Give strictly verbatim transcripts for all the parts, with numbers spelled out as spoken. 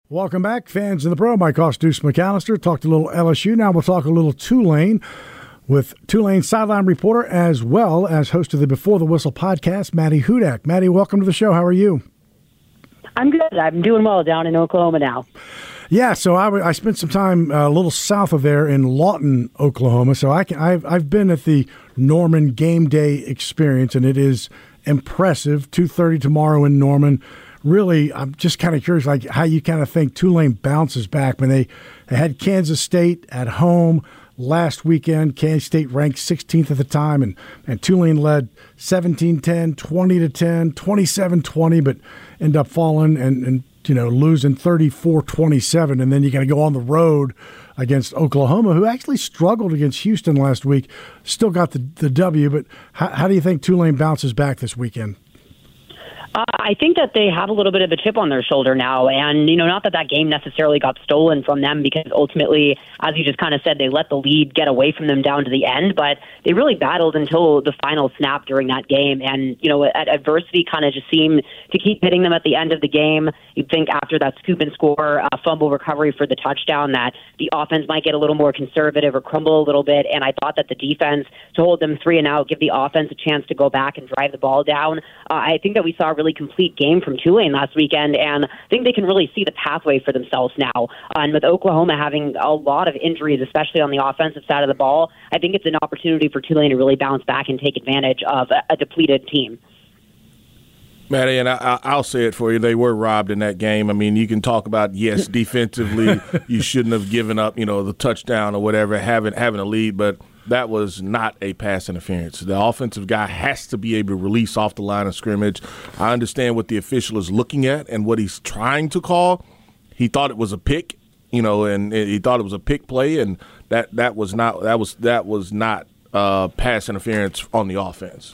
Welcome back, fans of the Pro. Mike Hoss, Deuce McAllister. Talked a little L S U. Now we'll talk a little Tulane with Tulane sideline reporter as well as host of the Before the Whistle podcast, Maddie Hudak. Maddie, welcome to the show. How are you? I'm good. I'm doing well down in Oklahoma now. Yeah, so I, I spent some time uh, a little south of there in Lawton, Oklahoma. So I can, I've, I've been at the Norman Game Day experience, and it is impressive. two thirty tomorrow in Norman. Really, I'm just kind of curious, like how you kind of think Tulane bounces back. When they, they had Kansas State at home last weekend. Kansas State ranked sixteenth at the time, and, and Tulane led seventeen ten, twenty to ten, twenty-seven twenty, but end up falling and, and you know losing thirty-four twenty-seven. And then you got to go on the road against Oklahoma, who actually struggled against Houston last week. Still got the, the W, but how, how do you think Tulane bounces back this weekend? Uh, I think that they have a little bit of a chip on their shoulder now. And, you know, not that that game necessarily got stolen from them because ultimately, as you just kind of said, they let the lead get away from them down to the end. But they really battled until the final snap during that game. And, you know, adversity kind of just seemed to keep hitting them at the end of the game. You'd think after that scoop and score uh, fumble recovery for the touchdown that the offense might get a little more conservative or crumble a little bit. And I thought that the defense, to hold them three and out, give the offense a chance to go back and drive the ball down. Uh, I think that we saw a really complete game from Tulane last weekend, and I think they can really see the pathway for themselves now. Uh, and with Oklahoma having a lot of injuries, especially on the offensive side of the ball, I think it's an opportunity for Tulane to really bounce back and take advantage of a, a depleted team. Maddie, and I, I'll say it for you, they were robbed in that game. I mean, you can talk about, yes, defensively, you shouldn't have given up, you know, the touchdown or whatever, having having a lead, but that was not a pass interference. The offensive guy has to be able to release off the line of scrimmage. I understand what the official is looking at and what he's trying to call. He thought it was a pick, you know, and he thought it was a pick play, and that, that was not that was that was not uh, pass interference on the offense.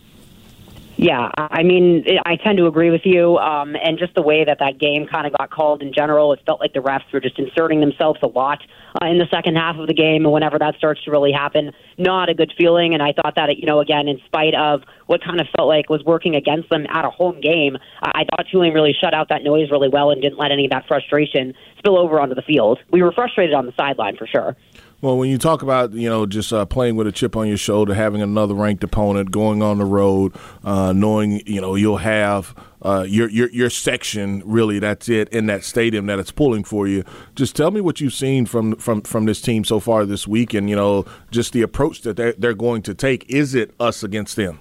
Yeah, I mean, I tend to agree with you. Um, and just the way that that game kind of got called in general, it felt like the refs were just inserting themselves a lot uh, in the second half of the game. And whenever that starts to really happen, not a good feeling. And I thought that, you know, again, in spite of what kind of felt like was working against them at a home game, I thought Tulane really shut out that noise really well and didn't let any of that frustration spill over onto the field. We were frustrated on the sideline for sure. Well, when you talk about, you know, just uh, playing with a chip on your shoulder, having another ranked opponent, going on the road, uh, knowing, you know, you'll have uh, your, your your section, really, that's it, in that stadium that it's pulling for you. Just tell me what you've seen from from, from this team so far this week and, you know, just the approach that they're, they're going to take. Is it us against them?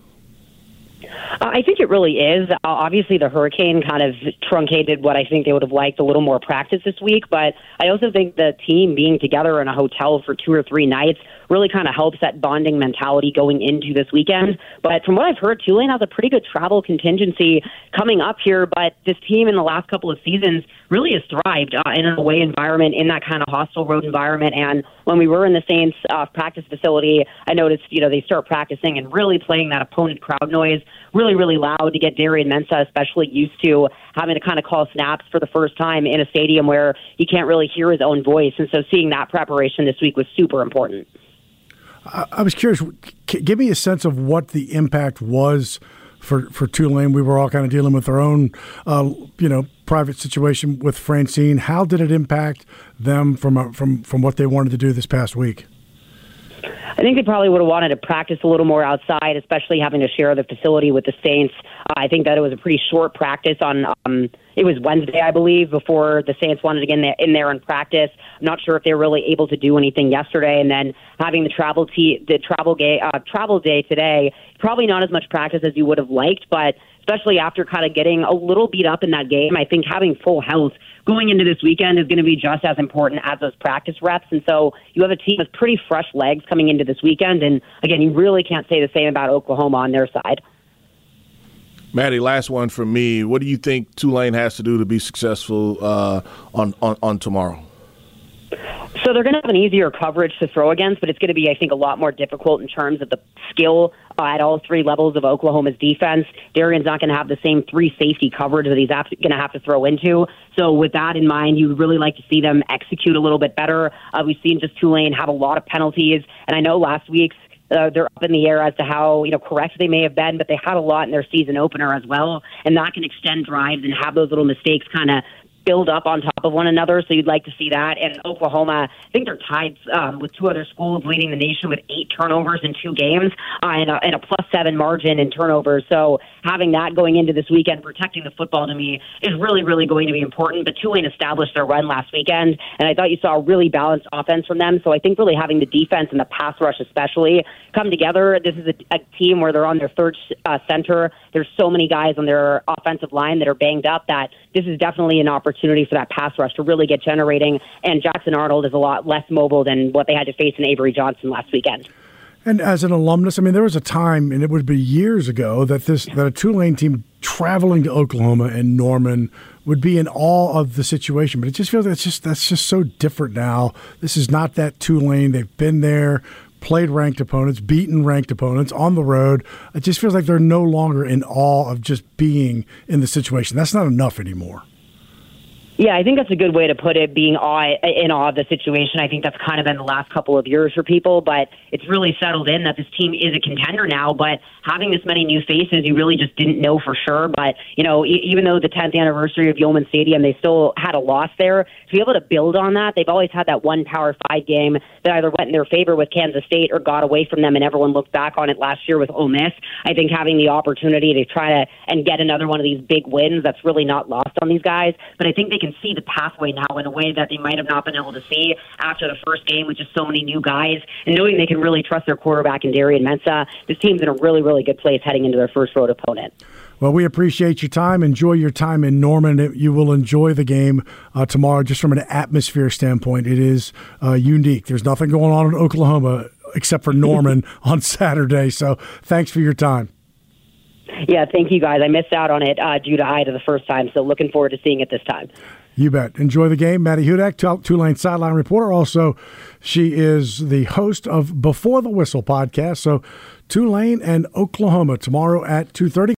I think it really is. Uh, obviously, the Hurricane kind of truncated what I think they would have liked a little more practice this week, but I also think the team being together in a hotel for two or three nights really kind of helps that bonding mentality going into this weekend. But from what I've heard, Tulane has a pretty good travel contingency coming up here, but this team in the last couple of seasons really has thrived uh, in an away environment, in that kind of hostile road environment. And when we were in the Saints uh, practice facility, I noticed, you know, they start practicing and really playing that opponent crowd noise really, really loud to get Darian Mensah especially used to having to kind of call snaps for the first time in a stadium where he can't really hear his own voice. And so seeing that preparation this week was super important. I was curious, give me a sense of what the impact was for, for Tulane. We were all kind of dealing with our own, uh, you know, private situation with Francine. How did it impact them from from from what they wanted to do this past week? I think they probably would have wanted to practice a little more outside, especially having to share the facility with the Saints. Uh, I think that it was a pretty short practice on, um, it was Wednesday, I believe, before the Saints wanted to get in there, in there and practice. I'm not sure if they were really able to do anything yesterday. And then having the travel te- the travel, ga- uh, travel day today, probably not as much practice as you would have liked, but especially after kind of getting a little beat up in that game, I think having full health going into this weekend is going to be just as important as those practice reps. And so you have a team with pretty fresh legs coming into this weekend. And again, you really can't say the same about Oklahoma on their side. Maddie, last one from me. What do you think Tulane has to do to be successful uh, on, on, on tomorrow? So they're going to have an easier coverage to throw against, but it's going to be, I think, a lot more difficult in terms of the skill uh, at all three levels of Oklahoma's defense. Darian's not going to have the same three safety coverage that he's going to have to throw into. So with that in mind, you would really like to see them execute a little bit better. Uh, we've seen just Tulane have a lot of penalties, and I know last week's Uh, they're up in the air as to how, you know, correct they may have been, but they had a lot in their season opener as well, and that can extend drives and have those little mistakes kind of build up on top of one another, so you'd like to see that. And Oklahoma, I think they're tied um, with two other schools leading the nation with eight turnovers in two games uh, and, a, and a plus seven margin in turnovers. So having that going into this weekend, protecting the football to me is really, really going to be important. But Tulane established their run last weekend, and I thought you saw a really balanced offense from them. So I think really having the defense and the pass rush especially come together. This is a, a team where they're on their third uh, center. There's so many guys on their offensive line that are banged up that this is definitely an opportunity for that pass rush to really get generating. And Jackson Arnold is a lot less mobile than what they had to face in Avery Johnson last weekend. And as an alumnus, I mean, there was a time, and it would be years ago, that this that a Tulane team traveling to Oklahoma and Norman would be in awe of the situation. But it just feels like it's just that's just so different now. This is not that Tulane. They've been there, played ranked opponents, beaten ranked opponents on the road. It just feels like they're no longer in awe of just being in the situation. That's not enough anymore. Yeah, I think that's a good way to put it, being awe, in awe of the situation. I think that's kind of been the last couple of years for people, but it's really settled in that this team is a contender now. But having this many new faces, you really just didn't know for sure. But, you know, e- even though the tenth anniversary of Yeoman Stadium, they still had a loss there. To be able to build on that, they've always had that one Power Five game that either went in their favor with Kansas State or got away from them, and everyone looked back on it last year with Ole Miss. I think having the opportunity to try to and get another one of these big wins, that's really not lost on these guys. But I think they can see the pathway now in a way that they might have not been able to see after the first game with just so many new guys, and knowing they can really trust their quarterback in Darian Mensah. This team's in a really, really good place heading into their first road opponent. Well, we appreciate your time. Enjoy your time in Norman. You will enjoy the game uh, tomorrow just from an atmosphere standpoint. It is uh, unique. There's nothing going on in Oklahoma except for Norman on Saturday. So thanks for your time. Yeah, thank you, guys. I missed out on it uh, due to Ida the first time, so looking forward to seeing it this time. You bet. Enjoy the game. Maddie Hudak, Tulane sideline reporter. Also, she is the host of Before the Whistle podcast. So Tulane and Oklahoma tomorrow at two thirty.